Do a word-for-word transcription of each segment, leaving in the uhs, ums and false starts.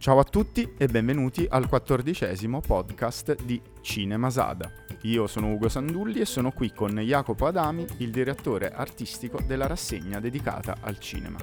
Ciao a tutti e benvenuti al quattordicesimo podcast di Cinemasada. Io sono Ugo Sandulli e sono qui con Jacopo Adami, il direttore artistico della rassegna dedicata al cinema.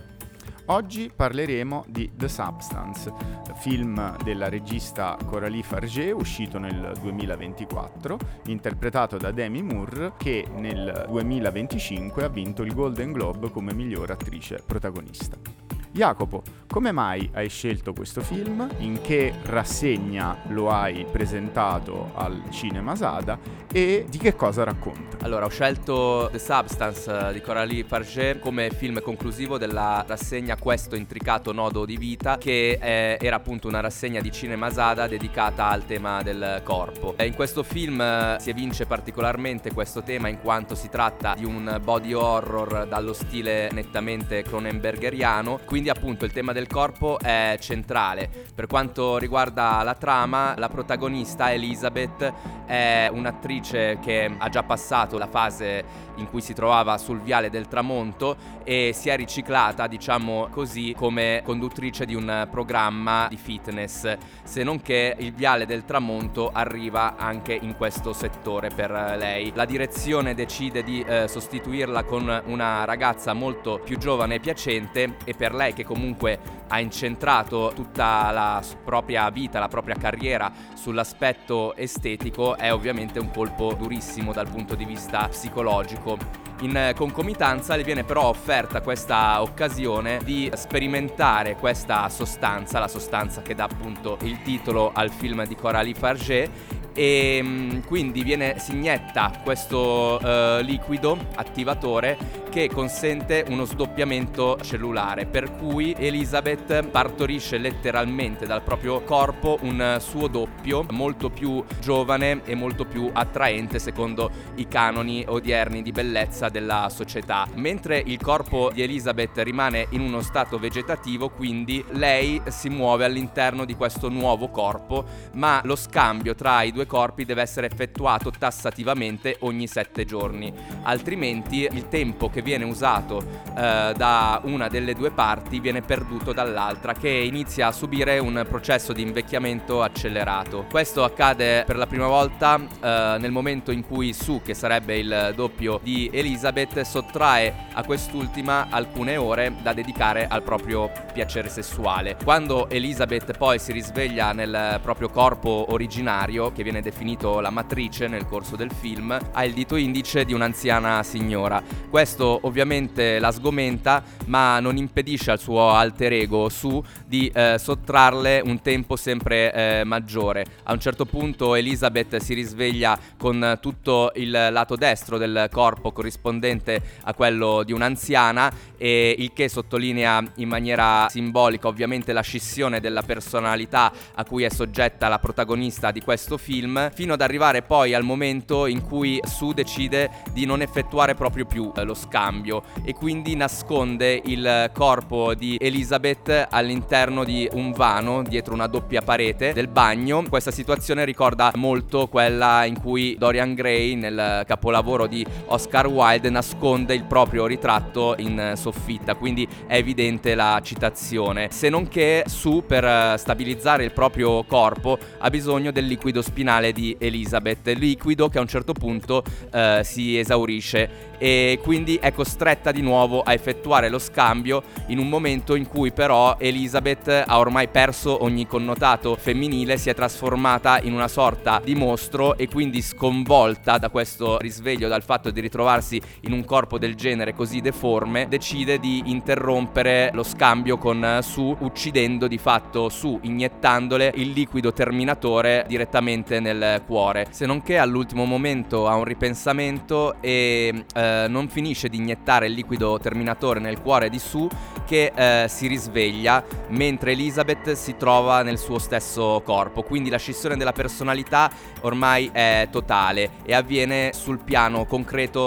Oggi parleremo di The Substance, film della regista Coralie Fargeat, uscito nel duemilaventiquattro, interpretato da Demi Moore, che nel duemilaventicinque ha vinto il Golden Globe come miglior attrice protagonista. Jacopo, come mai hai scelto questo film? In che rassegna lo hai presentato al Cinemasada e di che cosa racconta? Allora, ho scelto The Substance di Coralie Fargeat come film conclusivo della rassegna Questo intricato nodo di vita, che eh, era appunto una rassegna di Cinemasada dedicata al tema del corpo. E in questo film eh, si evince particolarmente questo tema in quanto si tratta di un body horror dallo stile nettamente cronenbergeriano, quindi appunto il tema del corpo è centrale. Per quanto riguarda la trama, la protagonista Elizabeth è un'attrice che ha già passato la fase in cui si trovava sul viale del tramonto e si è riciclata, diciamo così, come conduttrice di un programma di fitness, se non che il viale del tramonto arriva anche in questo settore per lei. La direzione decide di eh, sostituirla con una ragazza molto più giovane e piacente, e per lei, che comunque ha incentrato tutta la propria vita, la propria carriera sull'aspetto estetico, è ovviamente un colpo durissimo dal punto di vista psicologico. In concomitanza le viene però offerta questa occasione di sperimentare questa sostanza, la sostanza che dà appunto il titolo al film di Coralie Fargeat, e mh, quindi viene si inietta questo uh, liquido attivatore che consente uno sdoppiamento cellulare, per cui Elizabeth partorisce letteralmente dal proprio corpo un suo doppio molto più giovane e molto più attraente secondo i canoni odierni di bellezza della società. Mentre il corpo di Elizabeth rimane in uno stato vegetativo, quindi lei si muove all'interno di questo nuovo corpo, ma lo scambio tra i due corpi deve essere effettuato tassativamente ogni sette giorni, altrimenti il tempo che viene usato eh, da una delle due parti viene perduto dall'altra, che inizia a subire un processo di invecchiamento accelerato. Questo accade per la prima volta eh, nel momento in cui Sue, che sarebbe il doppio di Elizabeth, sottrae a quest'ultima alcune ore da dedicare al proprio piacere sessuale. Quando Elizabeth poi si risveglia nel proprio corpo originario, che viene definito la matrice nel corso del film, ha il dito indice di un'anziana signora. Questo ovviamente la sgomenta, ma non impedisce al suo alter ego Sue di eh, sottrarle un tempo sempre eh, maggiore. A un certo punto Elizabeth si risveglia con tutto il lato destro del corpo corrispondente a quello di un'anziana, e il che sottolinea in maniera simbolica ovviamente la scissione della personalità a cui è soggetta la protagonista di questo film, fino ad arrivare poi al momento in cui Sue decide di non effettuare proprio più eh, lo scambio, e quindi nasconde il corpo di Elizabeth all'interno di un vano dietro una doppia parete del bagno. Questa situazione ricorda molto quella in cui Dorian Gray, nel capolavoro di Oscar Wilde, nasconde il proprio ritratto in soffitta, quindi è evidente la citazione. Se non che Sue, per stabilizzare il proprio corpo, ha bisogno del liquido spinale di Elizabeth, liquido che a un certo punto eh, si esaurisce, e quindi è costretta di nuovo a effettuare lo scambio in un momento in cui però Elizabeth ha ormai perso ogni connotato femminile, si è trasformata in una sorta di mostro, e quindi, sconvolta da questo risveglio, dal fatto di ritrovarsi in un corpo del genere così deforme, decide di interrompere lo scambio con Sue, uccidendo di fatto Sue, iniettandole il liquido terminatore direttamente nel cuore. Se non che all'ultimo momento ha un ripensamento e eh, non finisce di iniettare il liquido terminatore nel cuore di Sue, che eh, si risveglia mentre Elizabeth si trova nel suo stesso corpo. Quindi la scissione della personalità ormai è totale e avviene sul piano concreto della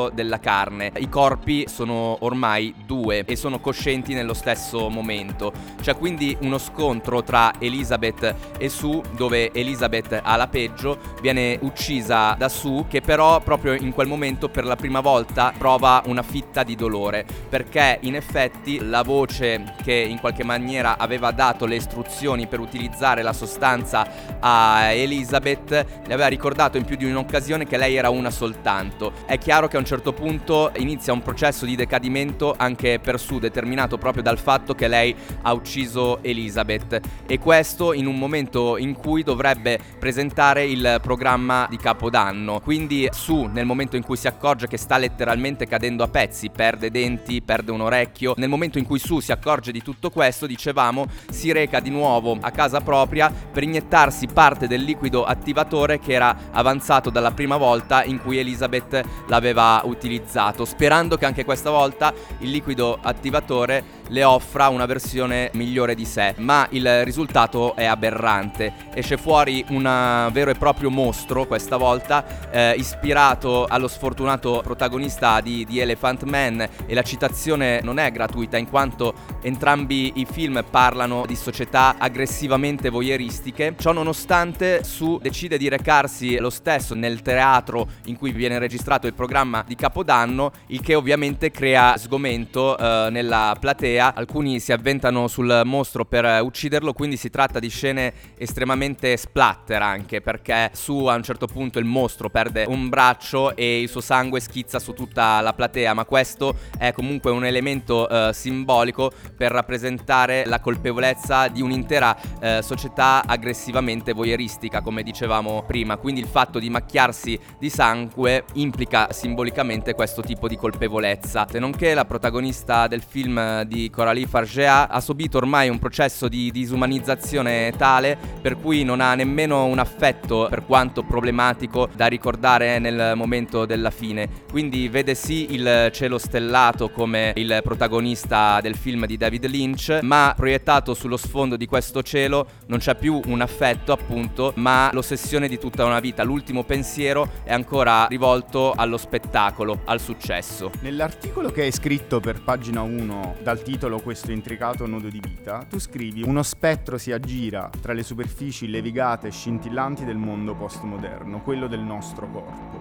carne. I corpi sono ormai due e sono coscienti nello stesso momento. C'è quindi uno scontro tra Elizabeth e Sue, dove Elizabeth ha la peggio, viene uccisa da Sue, che però proprio in quel momento per la prima volta prova una fitta di dolore, perché in effetti la voce che in qualche maniera aveva dato le istruzioni per utilizzare la sostanza a Elizabeth le aveva ricordato in più di un'occasione che lei era una soltanto. È chiaro che a un certo punto inizia un processo di decadimento anche per Sue, determinato proprio dal fatto che lei ha ucciso Elizabeth, e questo in un momento in cui dovrebbe presentare il programma di Capodanno. Quindi Sue, nel momento in cui si accorge che sta letteralmente cadendo a pezzi, perde denti, perde un orecchio, nel momento in cui Sue si accorge di tutto questo, dicevamo, si reca di nuovo a casa propria per iniettarsi parte del liquido attivatore che era avanzato dalla prima volta in cui Elizabeth l'aveva utilizzato, sperando che anche questa volta il liquido attivatore le offra una versione migliore di sé. Ma il risultato è aberrante. Esce fuori un vero e proprio mostro questa volta, eh, ispirato allo sfortunato protagonista di, di Elephant Man, e la citazione non è gratuita in quanto entrambi i film parlano di società aggressivamente voyeuristiche. Ciò nonostante, Sue decide di recarsi lo stesso nel teatro in cui viene registrato il programma di Capodanno, il che ovviamente crea sgomento eh, nella platea. Alcuni si avventano sul mostro per ucciderlo, quindi si tratta di scene estremamente splatter, anche perché Sue a un certo punto il mostro perde un braccio e il suo sangue schizza su tutta la platea, ma questo è comunque un elemento eh, simbolico per rappresentare la colpevolezza di un'intera eh, società aggressivamente voyeuristica, come dicevamo prima. Quindi il fatto di macchiarsi di sangue implica simbolicamente questo tipo di colpevolezza. Se non che la protagonista del film di Coralie Fargeat ha subito ormai un processo di disumanizzazione tale per cui non ha nemmeno un affetto, per quanto problematico, da ricordare nel momento della fine. Quindi vede sì il cielo stellato come il protagonista del film di David Lynch, ma proiettato sullo sfondo di questo cielo non c'è più un affetto, appunto, ma l'ossessione di tutta una vita. L'ultimo pensiero è ancora rivolto allo spettacolo, al successo. Nell'articolo che hai scritto per pagina uno dal titolo Questo intricato nodo di vita, tu scrivi: uno spettro si aggira tra le superfici levigate e scintillanti del mondo postmoderno, quello del nostro corpo.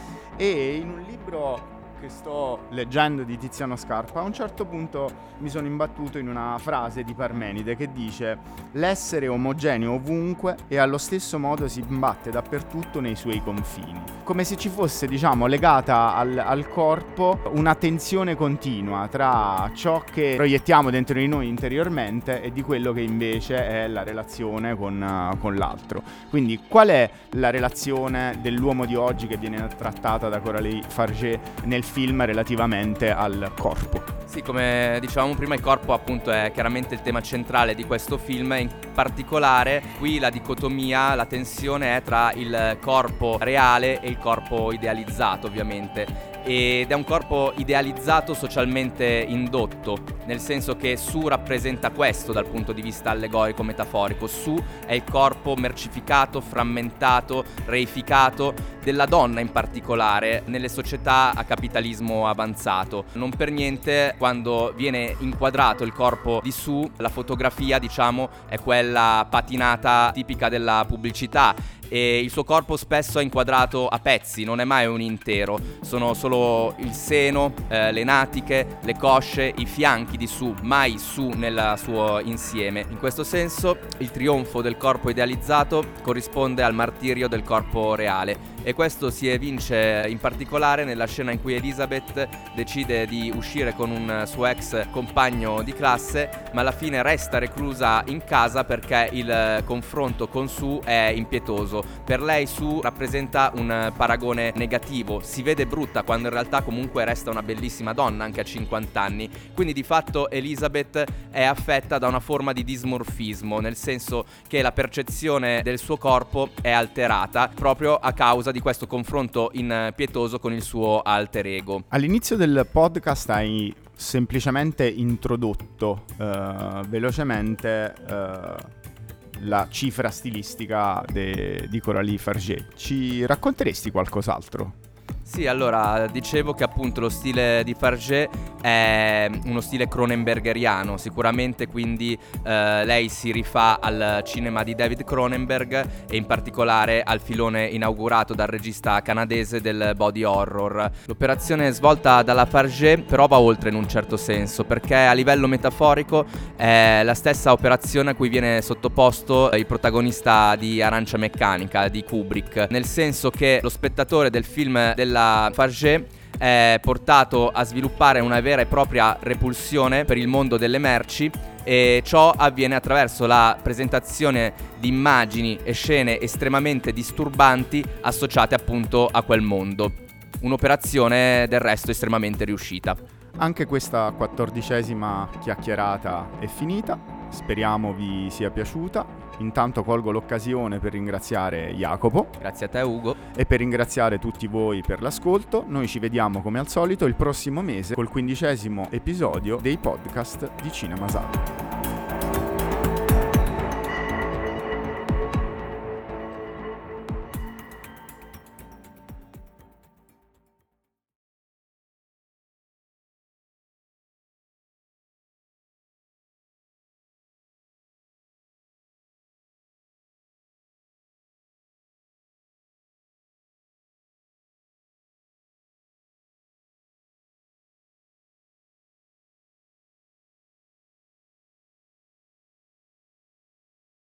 E in un libro che sto leggendo di Tiziano Scarpa, a un certo punto mi sono imbattuto in una frase di Parmenide che dice: l'essere omogeneo ovunque e allo stesso modo si imbatte dappertutto nei suoi confini. Come se ci fosse, diciamo, legata al, al corpo una tensione continua tra ciò che proiettiamo dentro di noi interiormente e di quello che invece è la relazione con, uh, con l'altro. Quindi qual è la relazione dell'uomo di oggi che viene trattata da Coralie Fargeat nel film relativamente al corpo? Sì, come dicevamo prima, il corpo appunto è chiaramente il tema centrale di questo film. In particolare qui la dicotomia, la tensione è tra il corpo reale e il corpo idealizzato, ovviamente. Ed è un corpo idealizzato socialmente indotto, nel senso che Sue rappresenta questo dal punto di vista allegorico, metaforico. Sue è il corpo mercificato, frammentato, reificato della donna, in particolare nelle società a capitalismo avanzato. Non per niente, quando viene inquadrato il corpo di Sue, la fotografia, diciamo, è quella patinata tipica della pubblicità, e il suo corpo spesso è inquadrato a pezzi, non è mai un intero. Sono solo il seno, eh, le natiche, le cosce, i fianchi di Sue, mai Sue nel suo insieme. In questo senso il trionfo del corpo idealizzato corrisponde al martirio del corpo reale, e questo si evince in particolare nella scena in cui Elizabeth decide di uscire con un suo ex compagno di classe, ma alla fine resta reclusa in casa perché il confronto con Sue è impietoso. Per lei Sue rappresenta un paragone negativo, si vede brutta quando in realtà comunque resta una bellissima donna anche a cinquanta anni. Quindi di fatto Elizabeth è affetta da una forma di dismorfismo, nel senso che la percezione del suo corpo è alterata proprio a causa di questo confronto impietoso con il suo alter ego. All'inizio del podcast hai semplicemente introdotto uh, velocemente uh, la cifra stilistica de- di Coralie Fargeat. Ci racconteresti qualcos'altro? Sì, allora, dicevo che appunto lo stile di Farge è uno stile cronenbergeriano, sicuramente, quindi eh, lei si rifà al cinema di David Cronenberg e in particolare al filone inaugurato dal regista canadese del body horror. L'operazione svolta dalla Farge però va oltre in un certo senso, perché a livello metaforico è la stessa operazione a cui viene sottoposto il protagonista di Arancia Meccanica di Kubrick, nel senso che lo spettatore del film della Farge è portato a sviluppare una vera e propria repulsione per il mondo delle merci, e ciò avviene attraverso la presentazione di immagini e scene estremamente disturbanti associate appunto a quel mondo. Un'operazione del resto estremamente riuscita. Anche questa quattordicesima chiacchierata è finita, speriamo vi sia piaciuta. Intanto colgo l'occasione per ringraziare Jacopo. Grazie a te, Ugo. E per ringraziare tutti voi per l'ascolto. Noi ci vediamo come al solito il prossimo mese col quindicesimo episodio dei podcast di Cinemasada.